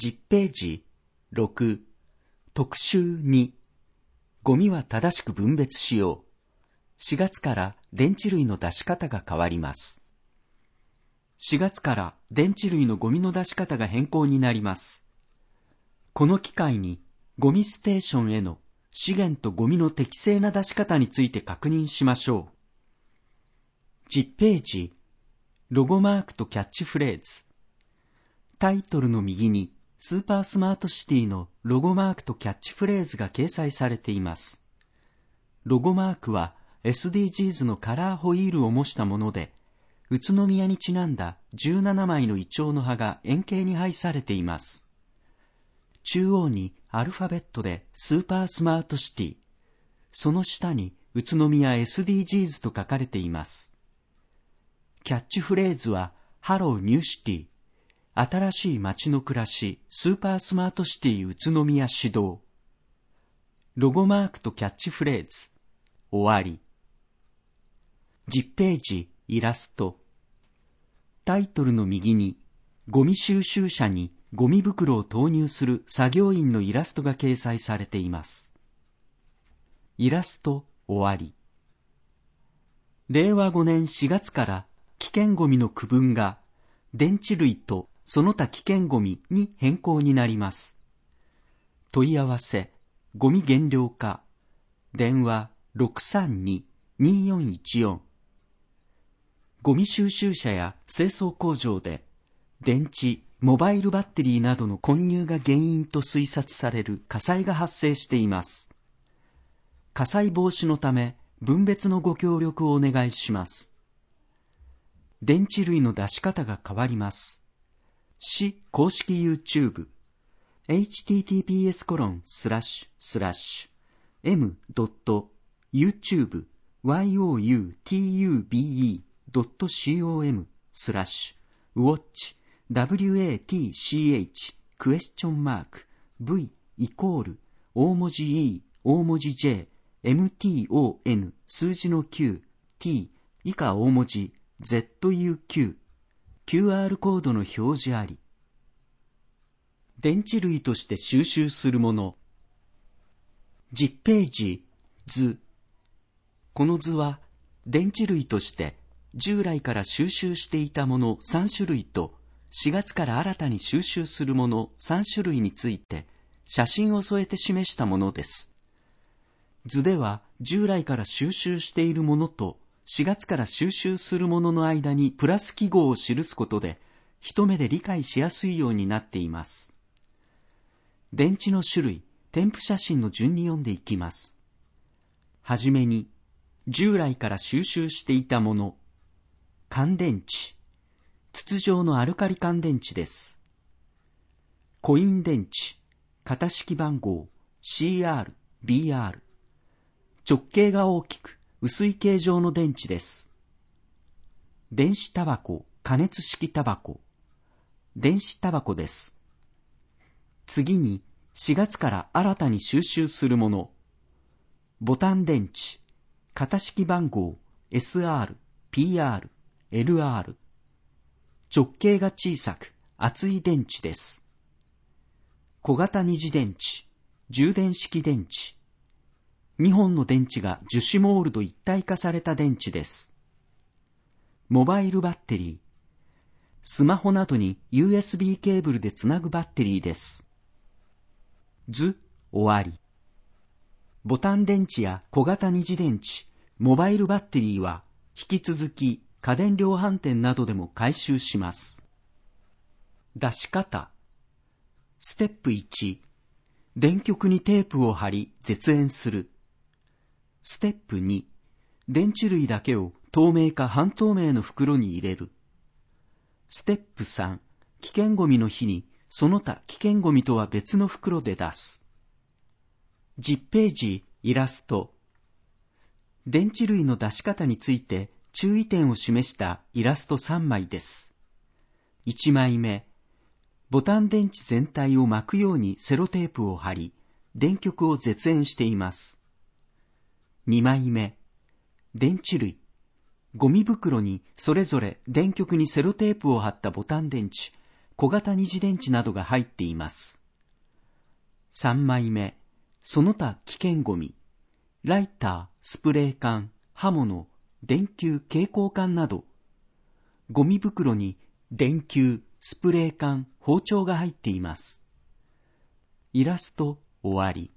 10ページ6特集2ゴミは正しく分別しよう。4月から電池類の出し方が変わります。4月から電池類のゴミの出し方が変更になります。この機会にゴミステーションへの資源とゴミの適正な出し方について確認しましょう。10ページロゴマークとキャッチフレーズ。タイトルの右にスーパースマートシティのロゴマークとキャッチフレーズが掲載されています。ロゴマークは SDGs のカラーホイールを模したもので、宇都宮にちなんだ17枚のイチョウの葉が円形に配されています。中央にアルファベットでスーパースマートシティ、その下に宇都宮 SDGs と書かれています。キャッチフレーズはハローニューシティ、新しい街の暮らし、スーパースマートシティ宇都宮始動。ロゴマークとキャッチフレーズ。終わり。10ページイラスト。タイトルの右に、ゴミ収集車にゴミ袋を投入する作業員のイラストが掲載されています。イラスト終わり。令和5年4月から危険ゴミの区分が電池類とその他危険ゴミに変更になります。問い合わせ、ゴミ減量課、電話 632-2414。ゴミ収集車や清掃工場で電池、モバイルバッテリーなどの混入が原因と推察される火災が発生しています。火災防止のため分別のご協力をお願いします。電池類の出し方が変わります。市公式 YouTube https://m.youtube.watch大文字 E 大文字 J MTON 数字の Q T 以下大文字 ZUQ QR コードの表示あり。電池類として収集するもの。10ページ図。この図は電池類として従来から収集していたもの3種類と4月から新たに収集するもの3種類について写真を添えて示したものです。図では従来から収集しているものと4月から収集するものの間にプラス記号を記すことで一目で理解しやすいようになっています。電池の種類、添付写真の順に読んでいきます。はじめに、従来から収集していたもの、乾電池、筒状のアルカリ乾電池です。コイン電池、型式番号 CR、BR、直径が大きく、薄い形状の電池です。電子タバコ、加熱式タバコ。電子タバコです。次に、4月から新たに収集するもの。ボタン電池、型式番号 SR、PR、LR。直径が小さく、厚い電池です。小型二次電池、充電式電池。2本の電池が樹脂モールド一体化された電池です。モバイルバッテリー。スマホなどに USB ケーブルでつなぐバッテリーです。図、終わり。ボタン電池や小型二次電池、モバイルバッテリーは引き続き家電量販店などでも回収します。出し方。ステップ1、電極にテープを貼り絶縁する。ステップ2、電池類だけを透明か半透明の袋に入れる。ステップ3、危険ゴミの日にその他危険ゴミとは別の袋で出す。10ページイラスト。電池類の出し方について注意点を示したイラスト3枚です。1枚目、ボタン電池全体を巻くようにセロテープを貼り、電極を絶縁しています。2枚目、電池類。ゴミ袋にそれぞれ電極にセロテープを貼ったボタン電池、 小型二次電池などが入っています。3枚目、その他危険ゴミ、ライター、スプレー缶、刃物、電球、蛍光管など、ゴミ袋に電球、スプレー缶、包丁が入っています。イラスト終わり。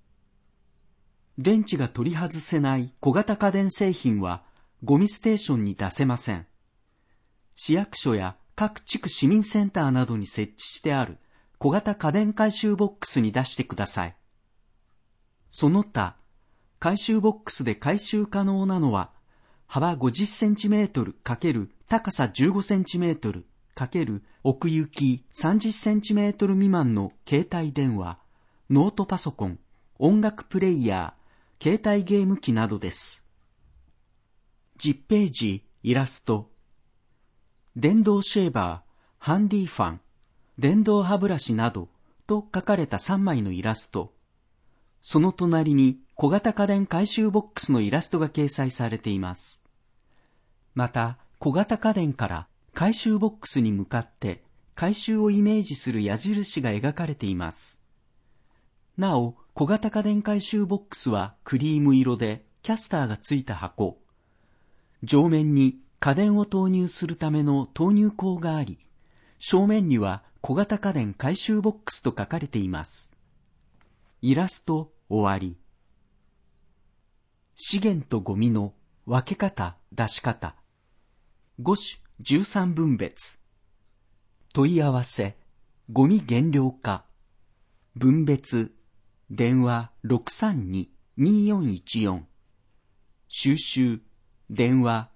電池が取り外せない小型家電製品はゴミステーションに出せません。市役所や各地区市民センターなどに設置してある小型家電回収ボックスに出してください。その他、回収ボックスで回収可能なのは、幅50センチメートル×高さ15センチメートル×奥行き30センチメートル未満の携帯電話、ノートパソコン、音楽プレイヤー、携帯ゲーム機などです。10ページ、イラスト。電動シェーバー、ハンディファン、電動歯ブラシなどと書かれた3枚のイラスト。その隣に小型家電回収ボックスのイラストが掲載されています。また、小型家電から回収ボックスに向かって回収をイメージする矢印が描かれています。なお、小型家電回収ボックスはクリーム色でキャスターがついた箱。上面に家電を投入するための投入口があり、正面には小型家電回収ボックスと書かれています。イラスト終わり。資源とゴミの分け方、出し方。5種13分別。問い合わせ、ゴミ減量化。分別、電話 632-2414。収集、電話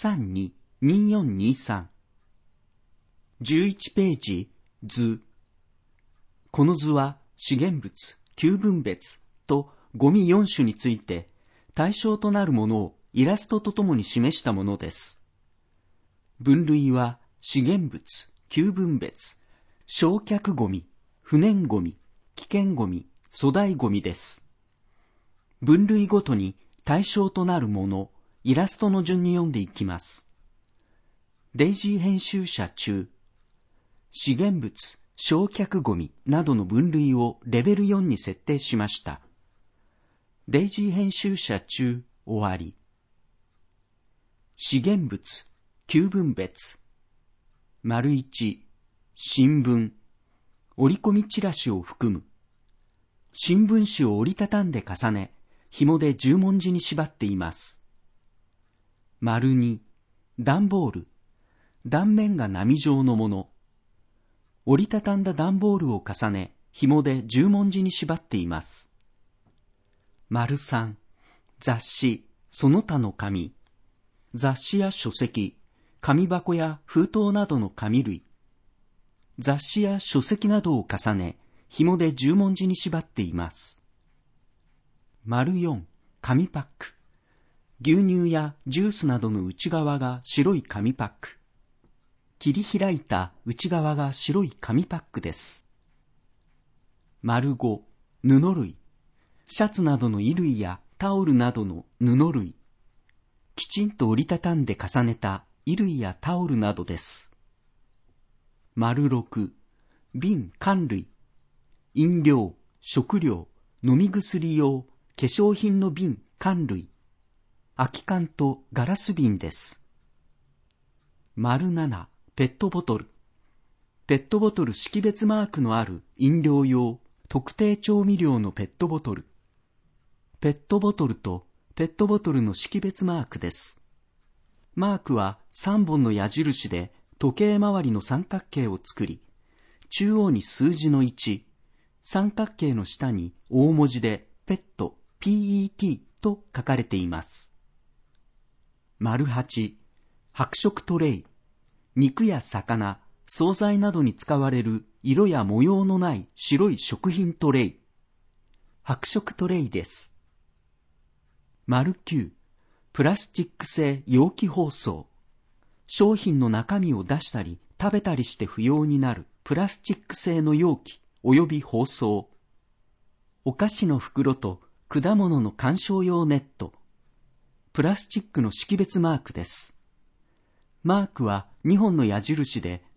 632-2423。11ページ、図。この図は資源物、9分別とゴミ4種について対象となるものをイラストとともに示したものです。分類は資源物、9分別、焼却ゴミ、不燃ゴミ、危険ゴミ、粗大ゴミです。分類ごとに対象となるもの、イラストの順に読んでいきます。デイジー編集者中、資源物、焼却ゴミなどの分類をレベル4に設定しました。デイジー編集者中終わり。資源物、9分別。丸1、新聞、折り込みチラシを含む。新聞紙を折りたたんで重ね、紐で十文字に縛っています。丸2、段ボール、断面が波状のもの。折りたたんだ段ボールを重ね、紐で十文字に縛っています。丸3、雑誌、その他の紙。雑誌や書籍、紙箱や封筒などの紙類。雑誌や書籍などを重ね、紐で十文字に縛っています。丸4、紙パック。牛乳やジュースなどの内側が白い紙パック。切り開いた内側が白い紙パックです。丸5、布類。シャツなどの衣類やタオルなどの布類。きちんと折りたたんで重ねた衣類やタオルなどです。丸6、瓶缶類。飲料、食料、飲み薬用、化粧品の瓶缶類。空き缶とガラス瓶です。丸7、ペットボトル。ペットボトル識別マークのある飲料用、特定調味料のペットボトル。ペットボトルとペットボトルの識別マークです。マークは3本の矢印で時計回りの三角形を作り、中央に数字の1、三角形の下に大文字でペット、PET と書かれています。丸8、白色トレイ。肉や魚、惣菜などに使われる色や模様のない白い食品トレイ。白色トレイです。丸9、プラスチック製容器包装。商品の中身を出したり食べたりして不要になるプラスチック製の容器及び包装。お菓子の袋と果物の観賞用ネット。プラスチックの識別マークです。マークは2本の矢印で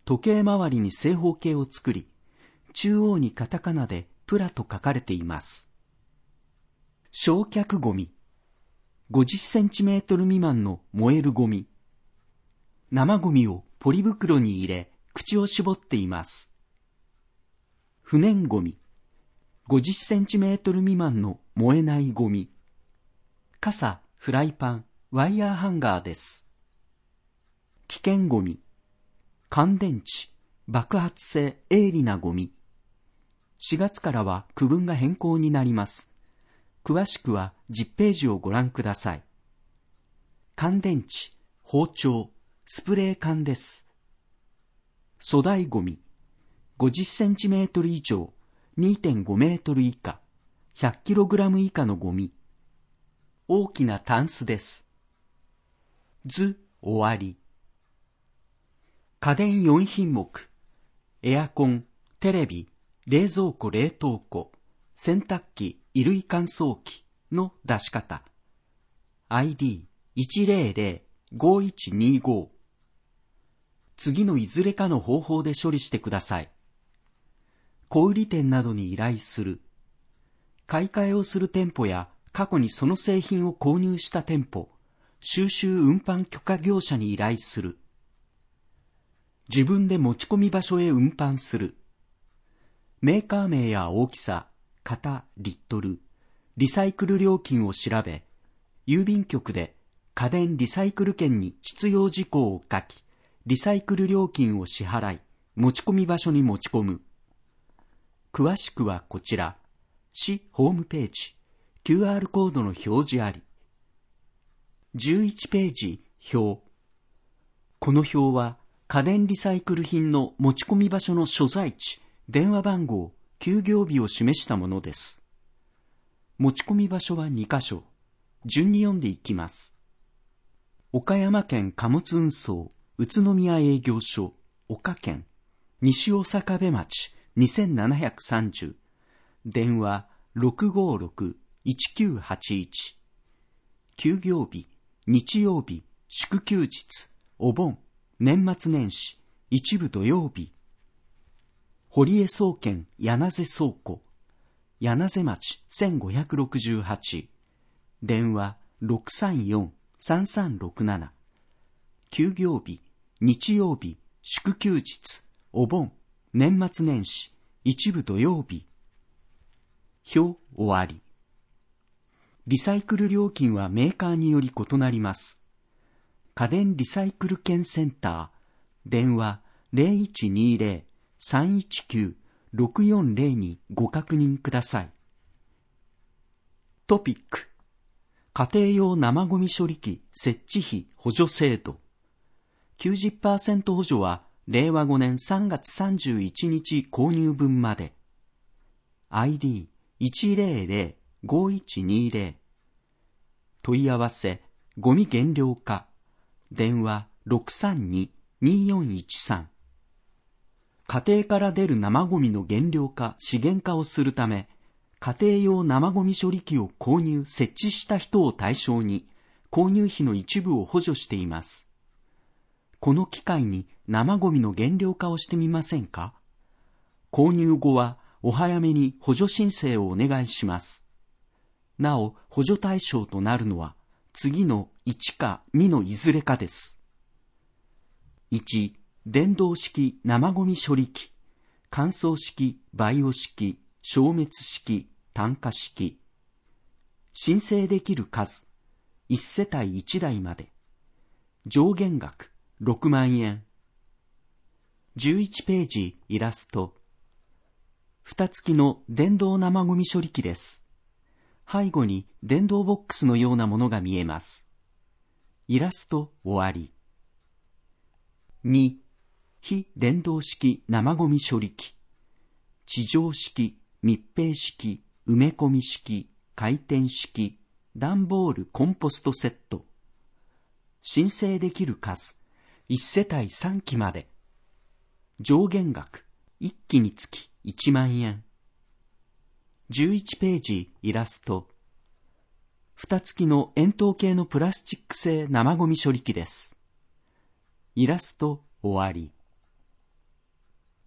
時計回りに正方形を作り、中央にカタカナでプラと書かれています。焼却ゴミ。50センチメートル未満の燃えるゴミ。生ゴミをポリ袋に入れ、口を絞っています。不燃ゴミ。50センチメートル未満の燃えないゴミ。傘、フライパン、ワイヤーハンガーです。危険ゴミ。乾電池、爆発性鋭利なゴミ。4月からは区分が変更になります。詳しくは10ページをご覧ください。乾電池、包丁、スプレー缶です。粗大ゴミ。50センチメートル以上、2.5 メートル以下、100キログラム以下のゴミ。大きなタンスです。終わり。家電4品目。エアコン、テレビ、冷蔵庫、冷凍庫、洗濯機、衣類乾燥機の出し方。ID1005125。次のいずれかの方法で処理してください。小売店などに依頼する。買い替えをする店舗や過去にその製品を購入した店舗、収集運搬許可業者に依頼する。自分で持ち込み場所へ運搬する。メーカー名や大きさ、型、リットル、リサイクル料金を調べ、郵便局で家電リサイクル券に必要事項を書き、リサイクル料金を支払い、持ち込み場所に持ち込む。詳しくはこちら、市ホームページ、QR コードの表示あり。11ページ、表。この表は、家電リサイクル品の持ち込み場所の所在地、電話番号、休業日を示したものです。持ち込み場所は2カ所。順に読んでいきます。岡山県貨物運送、宇都宮営業所、岡県、西大阪部町、2730。電話、656-1981。休業日、日曜日、祝休日、お盆、年末年始、一部土曜日。堀江総研柳瀬倉庫、柳瀬町1568。電話634-3367。休業日、日曜日、祝休日、お盆、年末年始、一部土曜日。表終わり。リサイクル料金はメーカーにより異なります。家電リサイクル券センター、電話 0120-319-640 にご確認ください。トピック。家庭用生ゴミ処理機設置費補助制度。90% 補助は令和5年3月31日購入分まで。ID100-5120。問い合わせ、ゴミ減量課。電話632-2413。家庭から出る生ゴミの減量化、資源化をするため、家庭用生ゴミ処理機を購入・設置した人を対象に、購入費の一部を補助しています。この機会に生ゴミの減量化をしてみませんか？購入後はお早めに補助申請をお願いします。なお、補助対象となるのは、次の1か2のいずれかです。1、電動式生ゴミ処理機、乾燥式、バイオ式、消滅式、炭化式。申請できる数、1世帯1台まで。上限額、6万円。11ページイラスト。蓋付きの電動生ゴミ処理機です。背後に電動ボックスのようなものが見えます。イラスト終わり。2、非電動式生ゴミ処理機。地上式、密閉式、埋め込み式、回転式、段ボールコンポストセット。申請できる数、1世帯3機まで。上限額、1機につき1万円。11ページイラスト。蓋付きの円筒形のプラスチック製生ゴミ処理機です。イラスト終わり。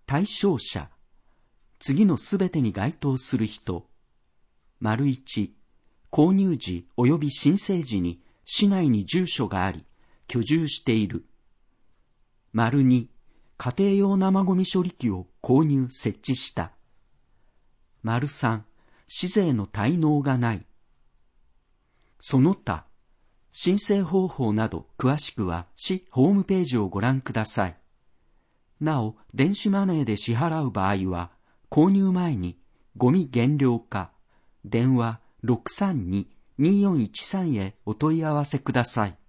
対象者、次のすべてに該当する人。1、購入時及び申請時に市内に住所があり、居住している。2、家庭用生ゴミ処理機を購入設置した。3、市税の滞納がない。その他、申請方法など詳しくは市ホームページをご覧ください。なお、電子マネーで支払う場合は、購入前にゴミ減量課、電話 632-2413 へお問い合わせください。